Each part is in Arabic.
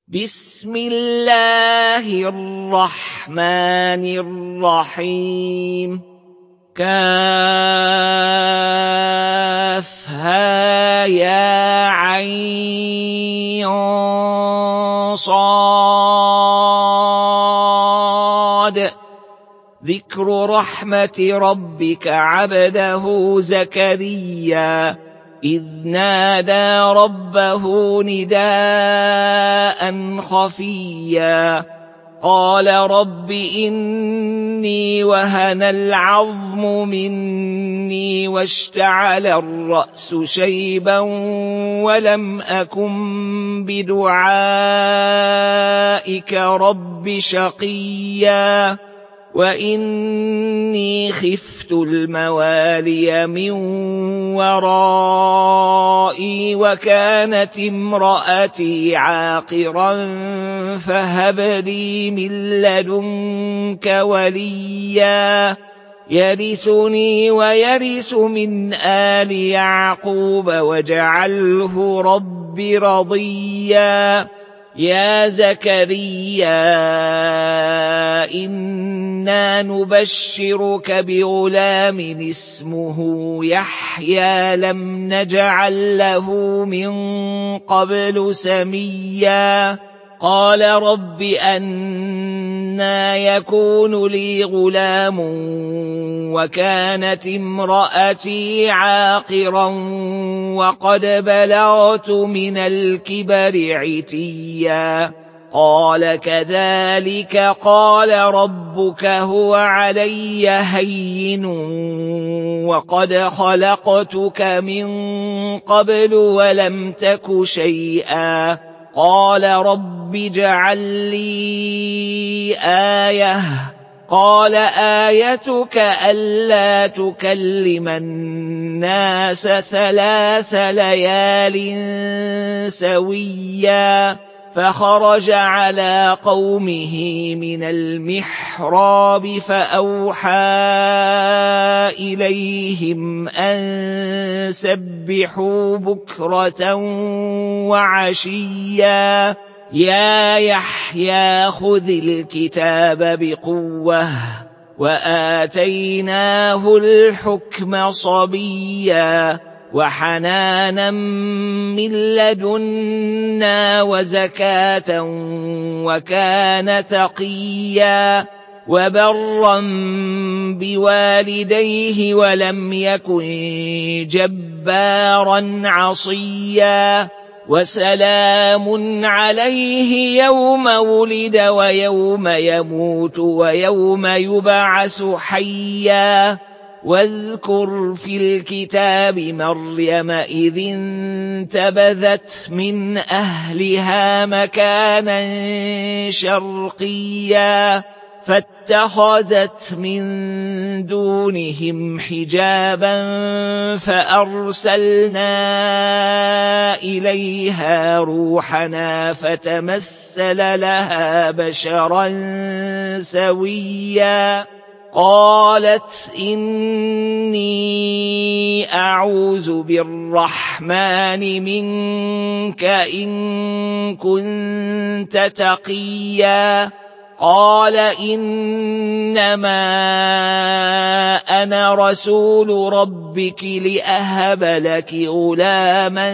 بسم الله الرحمن الرحيم كافها يا عين صاد ذكر رحمة ربك عبده زكريا إذ نادى ربه نداء خفيا قال رب إني وهن العظم مني واشتعل الرأس شيبا ولم أكن بدعائك رب شقيا وإني خفت الموالي من ورائي وكانت امرأتي عاقرا فهب لي من لدنك وليا يرثني ويرث من آل يعقوب واجعله رب رضيا يا زكريا إنا نبشرك بغلام اسمه يحيى لم نجعل له من قبل سميا قال رب أنى يكون لي غلام وكانت امرأتي عاقرا وقد بلغت من الكبر عتيا قال كذلك قال ربك هو علي هين وقد خلقتك من قبل ولم تك شيئا قال رب اجعل لي آية قال آيتك ألا تكلم الناس 3 ليال سويا فخرج على قومه من المحراب فأوحى إليهم أن سبحوا بكرة وعشيا يا يحيى خذ الكتاب بقوة وآتيناه الحكم صبيا وحنانا من لدنا وزكاة وكان تقيا وبرا بوالديه ولم يكن جبارا عصيا وسلام عليه يوم ولد ويوم يموت ويوم يبعث حيا واذكر في الكتاب مريم إذ انتبذت من أهلها مكانا شرقيا فاتخذت من دونهم حجابا فأرسلنا إليها روحنا فتمثل لها بشرا سويا قالت إني أعوذ بالرحمن منك إن كنت تقيا قال إنما أنا رسول ربك لأهب لك غلاما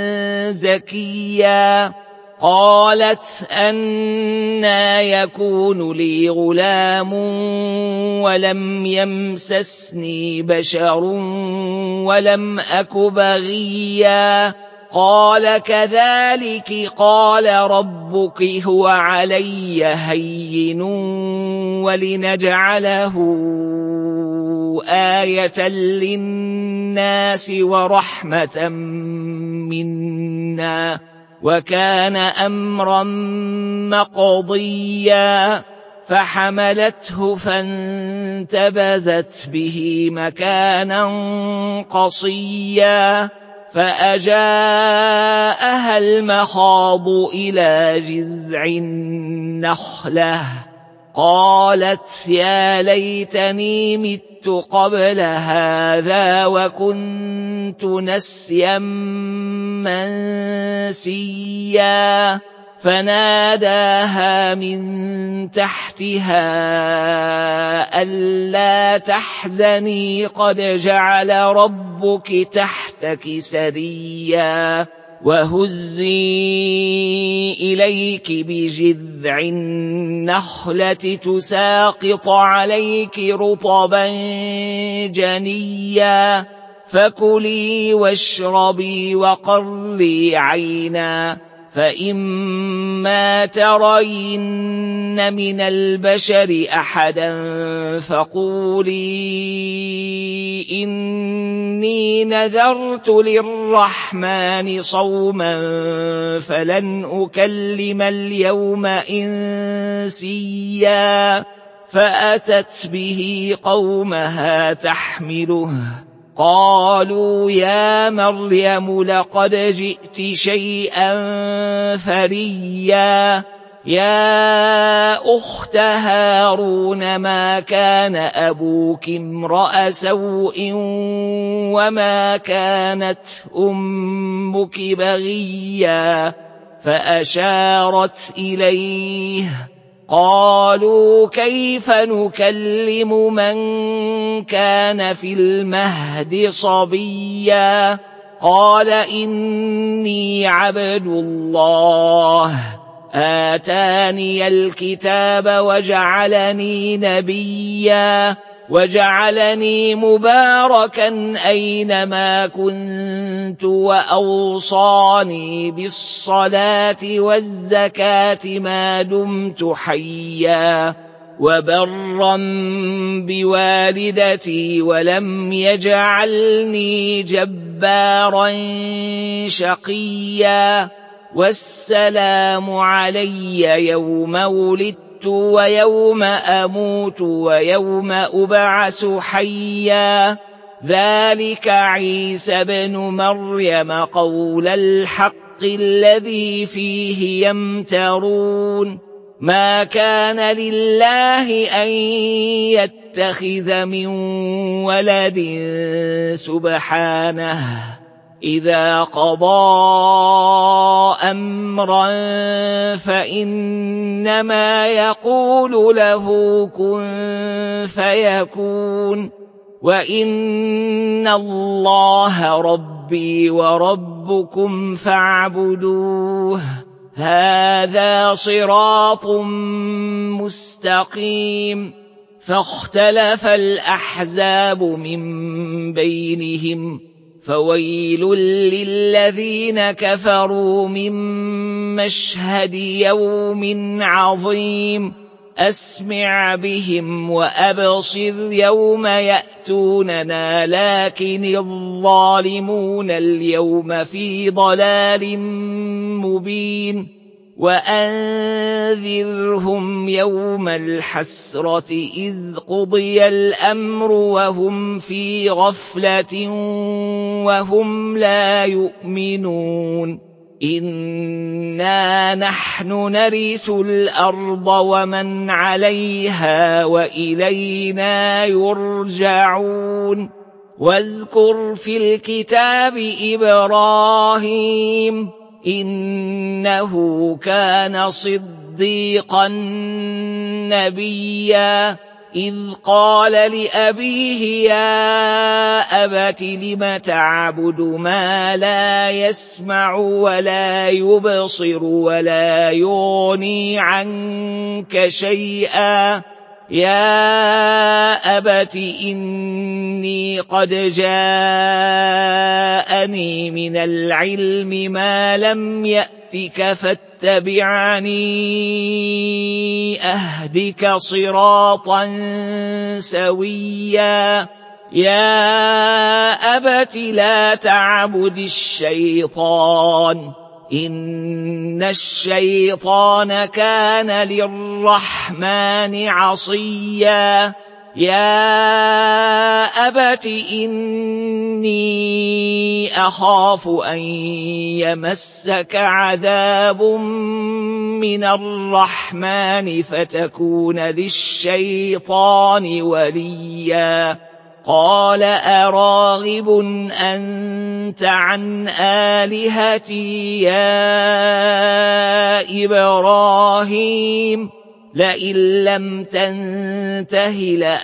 زكيا قالت أنى يكون لي غلام ولم يمسسني بشر ولم أك بغيا قال كذلك قال ربك هو علي هين ولنجعله آية للناس ورحمة منا وكان أمرا مقضيا فحملته فانتبذت به مكانا قصيا فأجاءها المخاض إلى جذع النخلة قالت يا ليتني مت قبل هذا وكنت نسيا منسيا فناداها من تحتها ألا تحزني قد جعل ربك تحتك سريا وهزي إليك بجذع النخلة تساقط عليك رطبا جنيا فكلي واشربي وقري عينا فإما ترين من البشر أحدا فقولي إني نذرت للرحمن صوما فلن أكلم اليوم إنسيا فأتت به قومها تحمله قالوا يا مريم لقد جئت شيئا فريا يا أخت هارون ما كان أبوك امرأ سوء وما كانت أمك بغيا فأشارت إليه قالوا كيف نكلم من كان في المهد صبيا قال إني عبد الله آتاني الكتاب وجعلني نبيا وجعلني مباركا أينما كنت وأوصاني بالصلاة والزكاة ما دمت حيا وبرا بوالدتي ولم يجعلني جبارا شقيا والسلام علي يوم ولدت ويوم أموت ويوم أبعث حيا ذلك عيسى بن مريم قول الحق الذي فيه يمترون ما كان لله أن يتخذ من ولد سبحانه إذا قضى أمرا فإنما يقول له كن فيكون وإن الله ربي وربكم فاعبدوه هذا صراط مستقيم فاختلف الأحزاب من بينهم فويل للذين كفروا من مشهد يوم عظيم أسمع بهم وأبصر يوم يأتوننا لكن الظالمون اليوم في ضلال مبين وأنذرهم يوم الحسرة إذ قضي الأمر وهم في غفلة وهم لا يؤمنون إنا نحن نرث الأرض ومن عليها وإلينا يرجعون واذكر في الكتاب إبراهيم إنه كان صديقا نبيا إذ قال لأبيه يا أبت لم تعبد ما لا يسمع ولا يبصر ولا يغني عنك شيئا يا أبت إني قد جاءني من العلم ما لم يأتك فاتبعني أهدك صراطا سويا يا أبت لا تعبد الشيطان إن الشيطان كان للرحمن عصيا يا أبت إني أخاف أن يمسك عذاب من الرحمن فتكون للشيطان وليا قال أراغب أنت عن آلهتي يا إبراهيم لئن لم تنته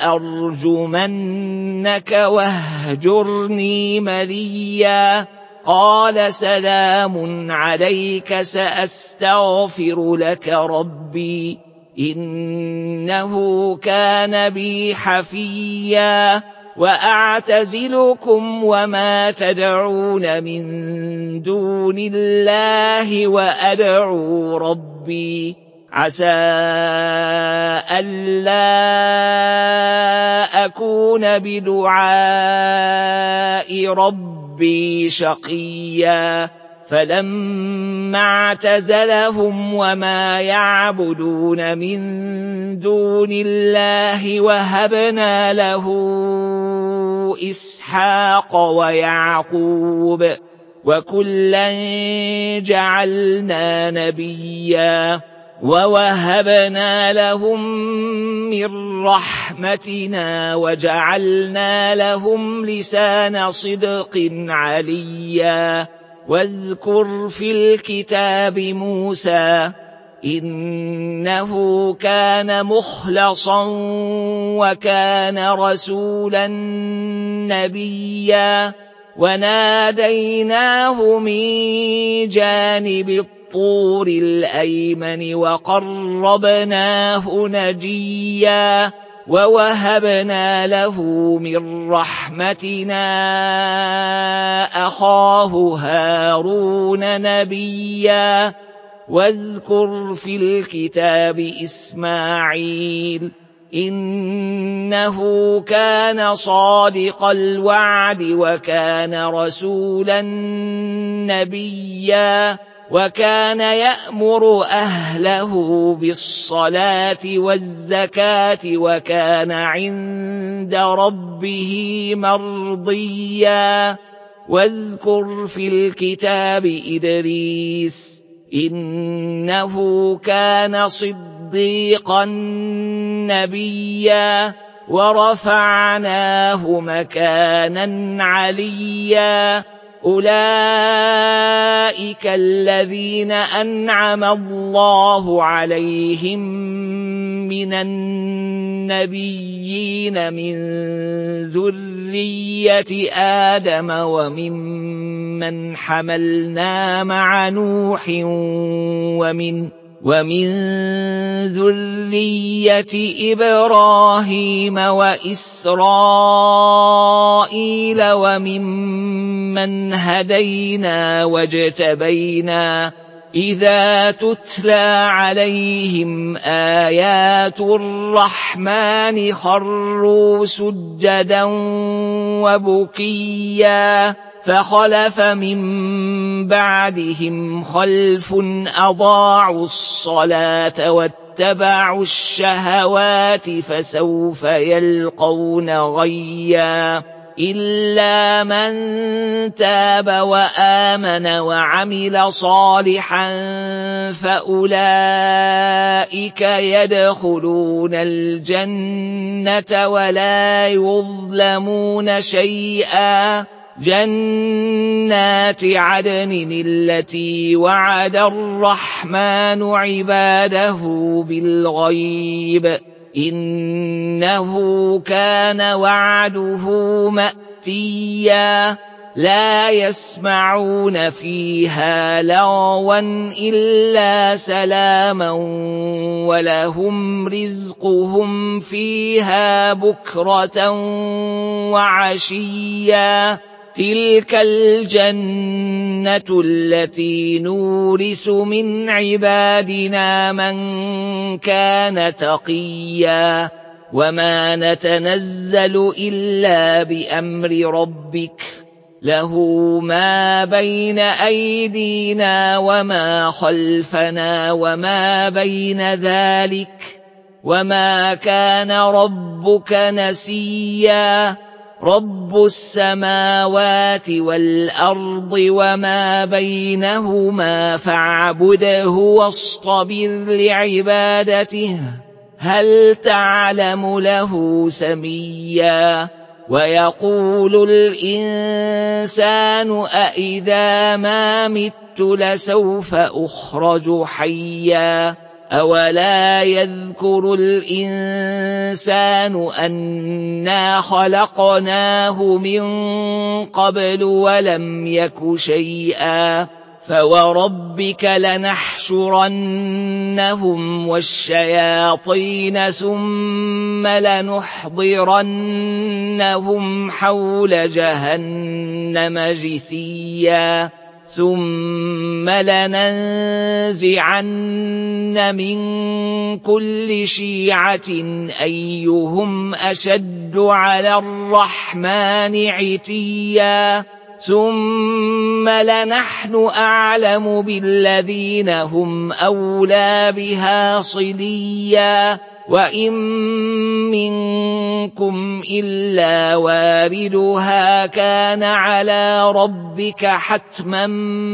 لأرجمنك واهجرني مليا قال سلام عليك سأستغفر لك ربي إنه كان بي حفيا وأعتزلكم وما تدعون من دون الله وأدعو ربي عسى ألا أكون بدعاء ربي شقيا فلما اعتزلهم وما يعبدون من دون الله وهبنا له إسحاق ويعقوب وكلا جعلنا نبيا ووهبنا لهم من رحمتنا وجعلنا لهم لسان صدق عليا واذكر في الكتاب موسى إنه كان مخلصا وكان رسولا نبيا وناديناه من جانب الطور الأيمن وقربناه نجيا ووهبنا له من رحمتنا أخاه هارون نبيا واذكر في الكتاب إسماعيل إنه كان صادق الوعد وكان رسولا نبيا وكان يأمر أهله بالصلاة والزكاة وكان عند ربه مرضيا واذكر في الكتاب إدريس إنه كان صديقا نبيا ورفعناه مكانا عليا أولئك الذين أنعم الله عليهم من النبيين من ذرية آدم وممن حملنا مع نوح ومن ذرية إبراهيم وإسرائيل وممن هدينا واجتبينا إذا تتلى عليهم آيات الرحمن خروا سجدا وبكيا فخلف من بعدهم خلف أضاعوا الصلاة واتبعوا الشهوات فسوف يلقون غيا إلا من تاب وآمن وعمل صالحا فأولئك يدخلون الجنة ولا يظلمون شيئا جنات عدن التي وعد الرحمن عباده بالغيب إنه كان وعده مأتيا لا يسمعون فيها لغوا إلا سلاما ولهم رزقهم فيها بكرة وعشيا تلك الجنة التي نورث من عبادنا من كان تقيا وما نتنزل إلا بأمر ربك له ما بين أيدينا وما خلفنا وما بين ذلك وما كان ربك نسيا رب السماوات والأرض وما بينهما فاعبده واصطبر لعبادته هل تعلم له سميا ويقول الإنسان أإذا ما مت لسوف أخرج حيا أولا يذكر الإنسان أنا خلقناه من قبل ولم يك شيئا فوربك لنحشرنهم والشياطين ثم لنحضرنهم حول جهنم جثيا ثم لننزعن من كل شيعة أيهم أشد على الرحمن عتيا ثم لنحن أعلم بالذين هم أولى بها صليا وإن منكم إلا واردها كان على ربك حتما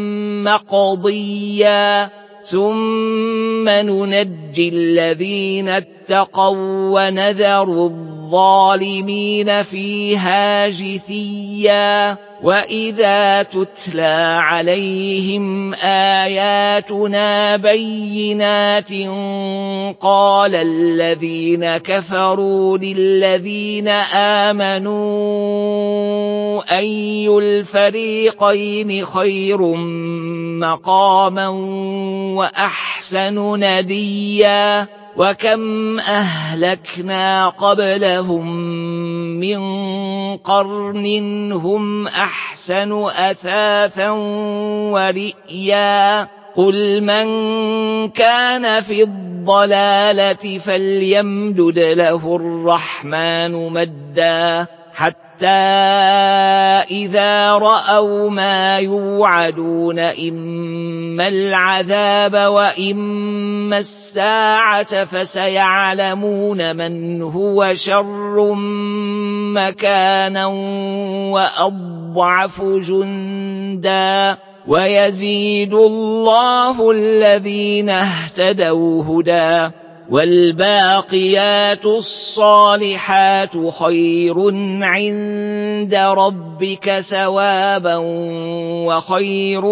مقضيا ثم ننجي الذين اتقوا ونذر الظالمين فيها جثيا وإذا تتلى عليهم آياتنا بينات قال الذين كفروا للذين آمنوا أي الفريقين خير مقاما وأحسن نديا وكم أهلكنا قبلهم من قرن هم أحسن أثاثا ورئيا قل من كان في الضلالة فليمدد له الرحمن مدا حتى إذا رأوا ما يوعدون إما العذاب وإما الساعة فسيعلمون من هو شر مكانا وأضعف جندا ويزيد الله الذين اهتدوا هدى والباقيات الصالحات خير عند ربك ثوابا وخير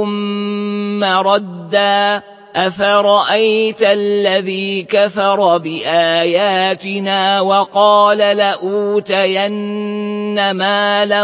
مردا أفرأيت الذي كفر بآياتنا وقال لأوتين مالا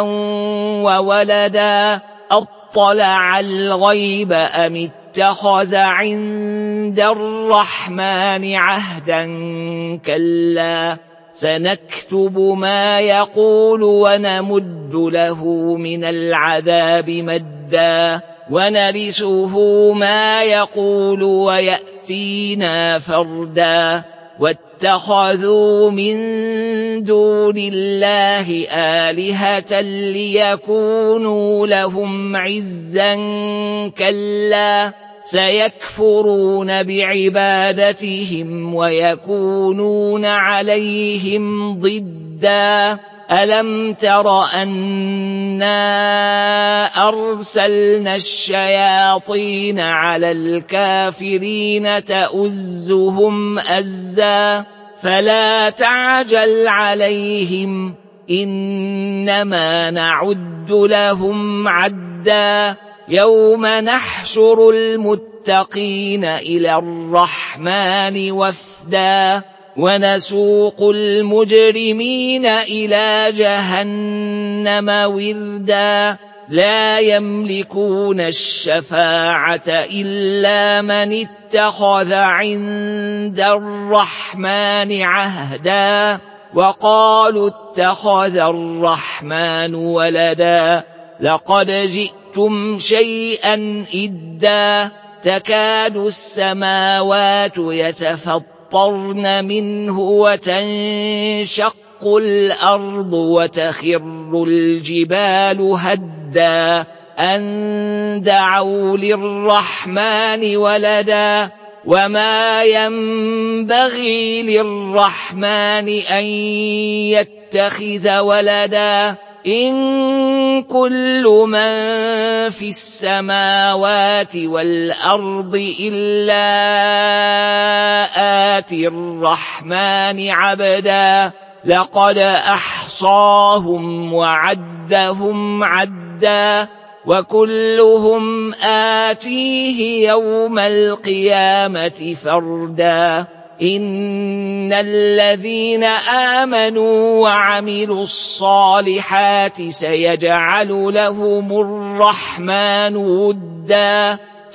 وولدا أطلع الغيب أم اتخذ عند الرحمن عهدا كلا سنكتب ما يقول ونمد له من العذاب مدا ونرثه ما يقول ويأتينا فردا واتخذوا من دون الله آلهة ليكونوا لهم عزا كلا سيكفرون بعبادتهم ويكونون عليهم ضدا ألم تر أنا أرسلنا الشياطين على الكافرين تؤزهم أزا فلا تعجل عليهم إنما نعد لهم عدا يوم نحشر المتقين إلى الرحمن وفدا ونسوق المجرمين إلى جهنم وردا لا يملكون الشفاعة إلا من اتخذ عند الرحمن عهدا وقالوا اتخذ الرحمن ولدا لقد جئتم شيئا إدا تكاد السماوات يتفطرن منه وتنشق الأرض وتخر الجبال هدا أن دعوا للرحمن ولدا وما ينبغي للرحمن أن يتخذ ولدا إن كل من في السماوات والأرض إلا آتي الرحمن عبدا لقد أحصاهم أحصاهم وعدهم عدا وكلهم آتيه يوم القيامة فردا إن الذين آمنوا وعملوا الصالحات سيجعل لهم الرحمن ودا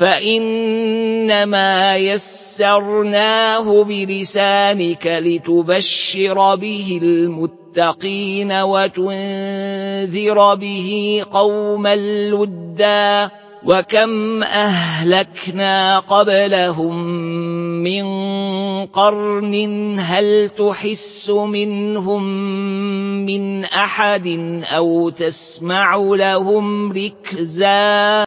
فإنما يسرناه بلسانك لتبشر به المتقين وتنذر به قوما لدا وكم أهلكنا قبلهم من قرن هل تحس منهم من أحد أو تسمع لهم ركزا